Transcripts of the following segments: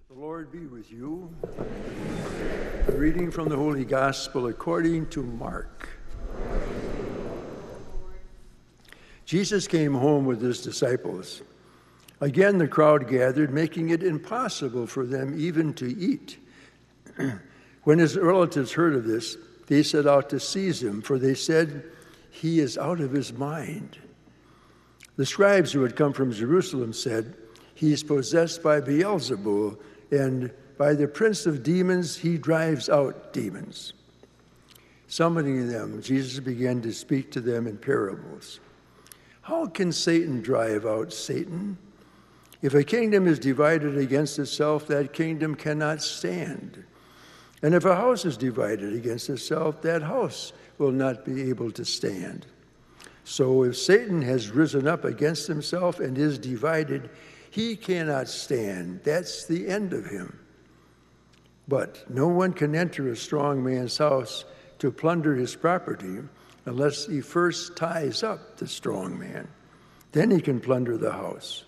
The Lord be with you. A reading from the Holy Gospel according to Mark. Jesus came home with his disciples. Again the crowd gathered, making it impossible for them even to eat. When his relatives heard of this, they set out to seize him, for they said, "He is out of his mind." The scribes who had come from Jerusalem said, "He is possessed by Beelzebul, and by the prince of demons he drives out demons." Summoning them, Jesus began to speak to them in parables. "How can Satan drive out Satan? If a kingdom is divided against itself, that kingdom cannot stand. And if a house is divided against itself, that house will not be able to stand. So if Satan has risen up against himself and is divided, he cannot stand. That's the end of him. But no one can enter a strong man's house to plunder his property unless he first ties up the strong man. Then he can plunder the house.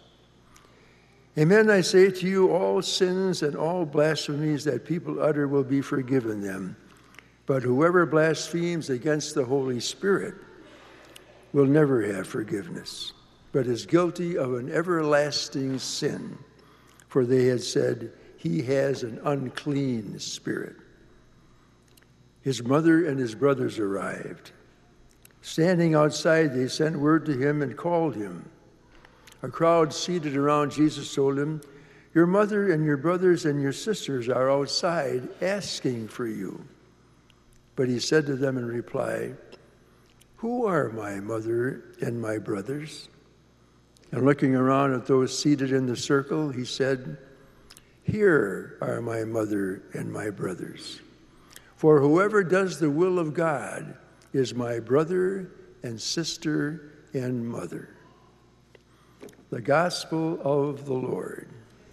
Amen, I say to you, all sins and all blasphemies that people utter will be forgiven them. But whoever blasphemes against the Holy Spirit will never have forgiveness, but is guilty of an everlasting sin, for they had said, he has an unclean spirit. His mother and his brothers arrived. Standing outside, they sent word to him and called him. A crowd seated around Jesus told him, "Your mother and your brothers and your sisters are outside asking for you." But he said to them in reply, "Who are my mother and my brothers?" And looking around at those seated in the circle, he said, "Here are my mother and my brothers. For whoever does the will of God is my brother and sister and mother." The Gospel of the Lord.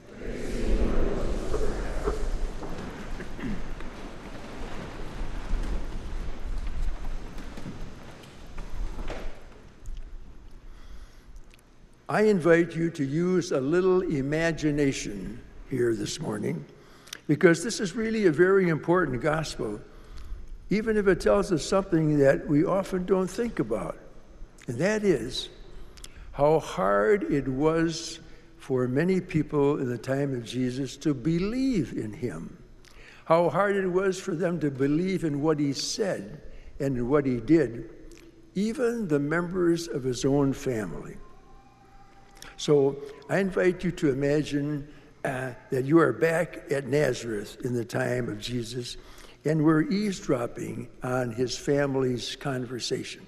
I invite you to use a little imagination here this morning, because this is really a very important gospel, even if it tells us something that we often don't think about, and that is how hard it was for many people in the time of Jesus to believe in him, how hard it was for them to believe in what he said and in what he did, even the members of his own family. So I invite you to imagine that you are back at Nazareth in the time of Jesus, and we're eavesdropping on his family's conversation.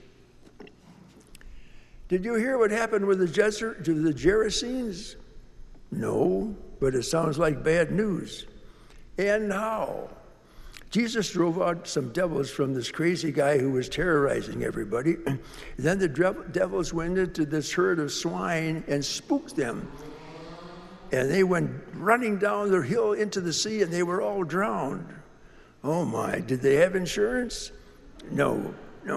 Did you hear what happened with the Gerasenes? No, but it sounds like bad news. And how? Jesus drove out some devils from this crazy guy who was terrorizing everybody. And then the devils went into this herd of swine and spooked them. And they went running down the hill into the sea, and they were all drowned. Oh my, did they have insurance? No.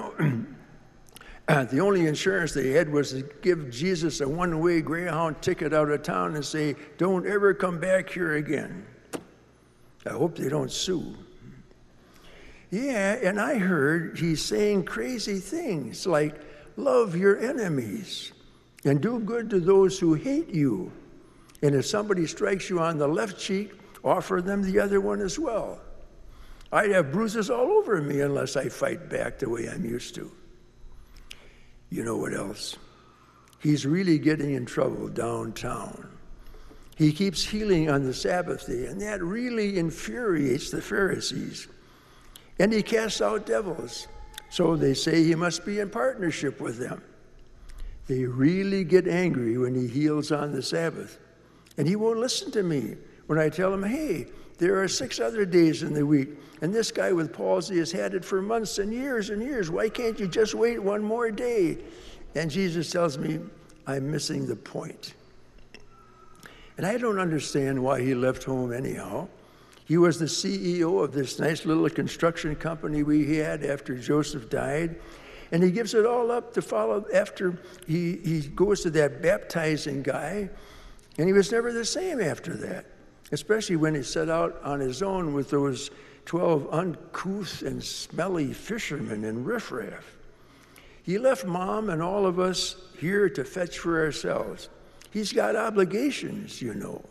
The only insurance they had was to give Jesus a one-way Greyhound ticket out of town and say, "Don't ever come back here again." I hope they don't sue. Yeah, and I heard he's saying crazy things like, love your enemies and do good to those who hate you. And if somebody strikes you on the left cheek, offer them the other one as well. I'd have bruises all over me unless I fight back the way I'm used to. You know what else? He's really getting in trouble downtown. He keeps healing on the Sabbath day, and that really infuriates the Pharisees. And he casts out devils, so they say he must be in partnership with them. They really get angry when he heals on the Sabbath. And he won't listen to me when I tell him, hey, there are 6 other days in the week, and this guy with palsy has had it for months and years and years. Why can't you just wait one more day? And Jesus tells me, I'm missing the point. And I don't understand why he left home anyhow. He was the CEO of this nice little construction company we had after Joseph died. And he gives it all up to follow after he goes to that baptizing guy. And he was never the same after that. especially when he set out on his own with those 12 uncouth and smelly fishermen and riffraff. He left Mom and all of us here to fetch for ourselves. He's got obligations, you know.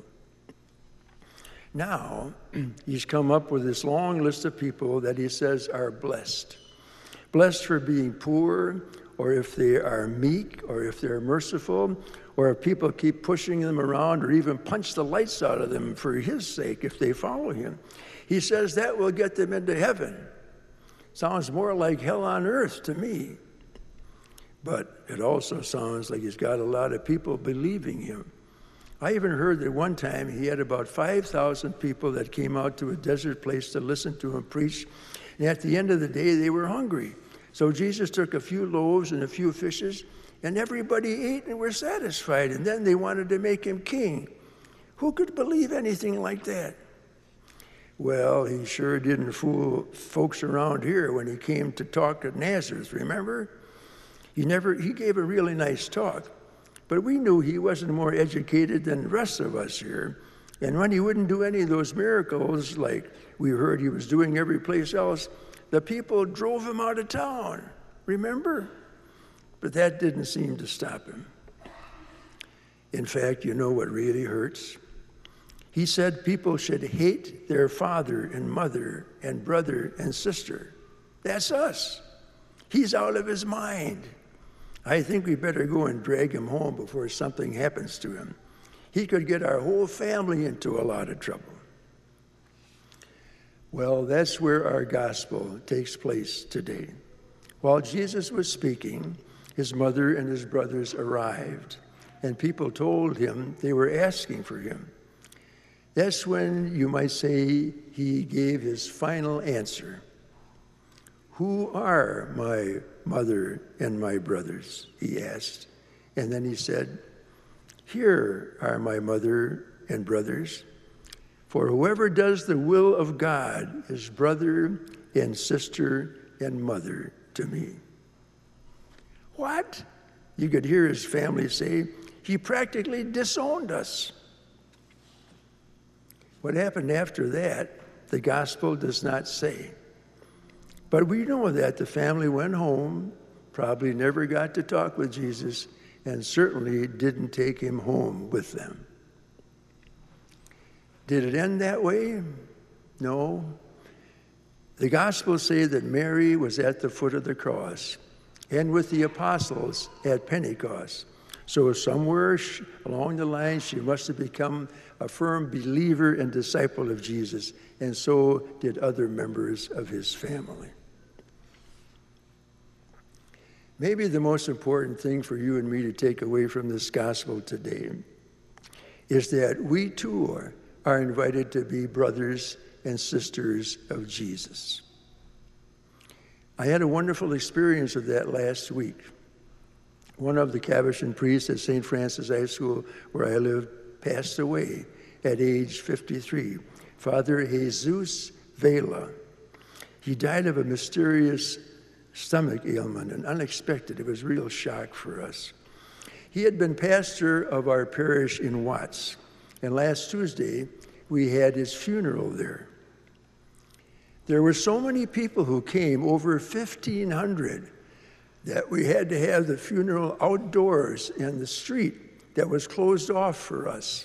Now, he's come up with this long list of people that he says are blessed. Blessed for being poor, or if they are meek, or if they're merciful, or if people keep pushing them around or even punch the lights out of them for his sake if they follow him. He says that will get them into heaven. Sounds more like hell on earth to me. But it also sounds like he's got a lot of people believing him. I even heard that one time he had about 5,000 people that came out to a desert place to listen to him preach. And at the end of the day, they were hungry. So Jesus took a few loaves and a few fishes, and everybody ate and were satisfied. And then they wanted to make him king. Who could believe anything like that? Well, he sure didn't fool folks around here when he came to talk at Nazareth, remember? He gave a really nice talk. But we knew he wasn't more educated than the rest of us here. And when he wouldn't do any of those miracles, like we heard he was doing every place else, the people drove him out of town, remember? But that didn't seem to stop him. In fact, you know what really hurts? He said people should hate their father and mother and brother and sister. That's us. He's out of his mind. I think we better go and drag him home before something happens to him. He could get our whole family into a lot of trouble. Well, that's where our gospel takes place today. While Jesus was speaking, his mother and his brothers arrived, and people told him they were asking for him. That's when you might say he gave his final answer. Who are my mother and my brothers? He asked. And then he said, here are my mother and brothers. For whoever does the will of God is brother and sister and mother to me. What? You could hear his family say, he practically disowned us. What happened after that, the gospel does not say. But we know that the family went home, probably never got to talk with Jesus, and certainly didn't take him home with them. Did it end that way? No. The Gospels say that Mary was at the foot of the cross and with the apostles at Pentecost. So somewhere along the line, she must have become a firm believer and disciple of Jesus, and so did other members of his family. Maybe the most important thing for you and me to take away from this gospel today is that we too are invited to be brothers and sisters of Jesus. I had a wonderful experience of that last week. One of the Capuchin priests at St. Francis High School, where I lived, passed away at age 53, Father Jesus Vela. He died of a mysterious stomach ailment, and unexpected. It was a real shock for us. He had been pastor of our parish in Watts, and last Tuesday we had his funeral there. There were so many people who came, over 1,500, that we had to have the funeral outdoors in the street that was closed off for us.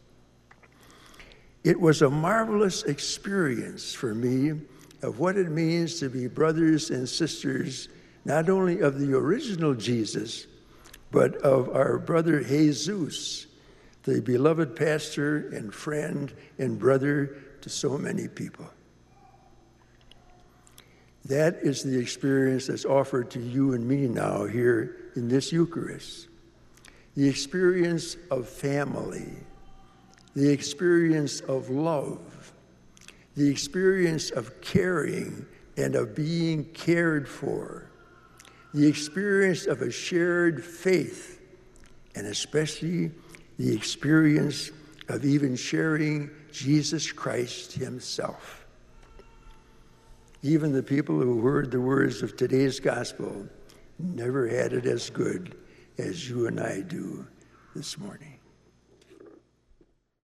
It was a marvelous experience for me of what it means to be brothers and sisters, not only of the original Jesus, but of our brother Jesus, the beloved pastor and friend and brother to so many people. That is the experience that's offered to you and me now here in this Eucharist. The experience of family, the experience of love, the experience of caring and of being cared for, the experience of a shared faith, and especially the experience of even sharing Jesus Christ himself. Even the people who heard the words of today's gospel never had it as good as you and I do this morning.